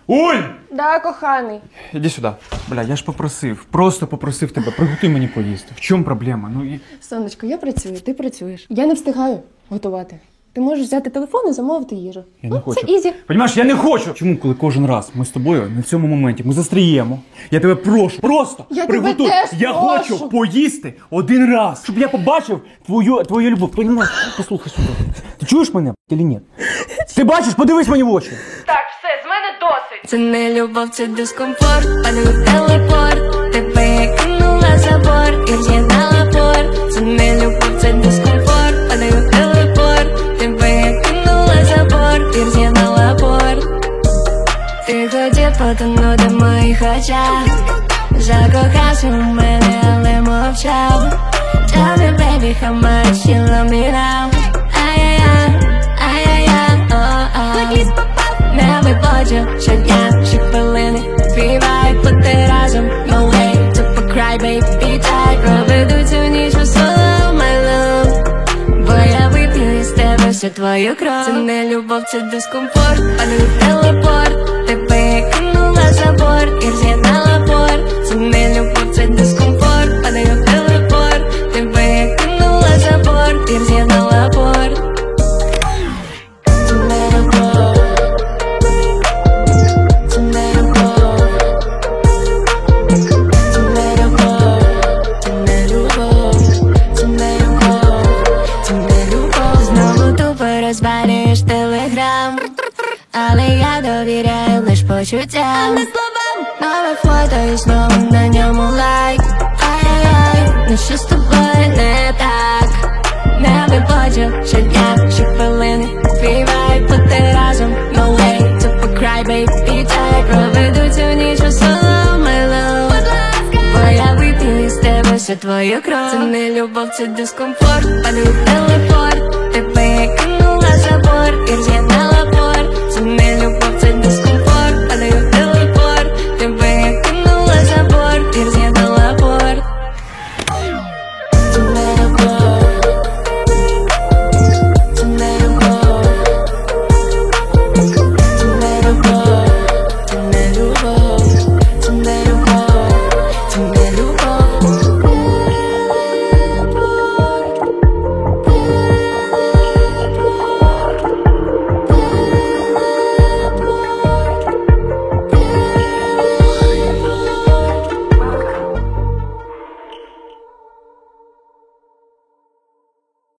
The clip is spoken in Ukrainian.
Уль! Да, коханий. Іди сюди. Бля, я ж попросив, просто попросив тебе, приготуй мені поїсти. В чому проблема? Ну і... Сонечко, я працюю, ти працюєш. Я не встигаю готувати. Ти можеш взяти телефон і замовити їжу. Я не хочу. Це ізі. Понімаєш, я не хочу! Чому, коли кожен раз ми з тобою на цьому моменті, ми застріємо, я тебе прошу, просто Я приготуй. тебе теж Я прошу. хочу поїсти один раз, щоб я побачив твою любов. Понімаєш? Послухай сюди. Ти чуєш мене, чи ні? Ти бачиш? Подивись мені в очі. Так, все, з мене досить. Це не любов, це дискомфорт, падаю телепорт. Тебе я кинула за борт і роз'єднала порт. Це не любов, це дискомфорт, падаю телепорт. Тебе я кинула за борт і роз'єднала порт. Ти хотів потонути в моїх очах, закохався у мене, але мовчав. Tell me baby how much you love me now. Не виходжу щодня, щохвилини. Твій вайб, бути разом, no way to cry, baby, дай проведу цю ніч у соло, my love. Бо я вип'ю із тебе всю твою кров. Це не любов, це дискомфорт, падаю телепорт. Тебе я кинула за борт і роз'єднала порт. Це не любов, це дискомфорт, падаю телепорт. Тебе я кинула за борт і роз'єднала порт. Це не любов. Звариш телеграм, але я довіряю лиш почуттям. Нове фото і знову на ньому лайк. Ай-яй-яй, ну що з тобою не так? Не виходжу щодня, щохвилини. Твій вайб, бути разом, no way to cry, baby, дай проведу цю ніч у соло, my love. Бо я вип'ю із тебе всю твою кров. Це не любов, це дискомфорт, падаю телепорт.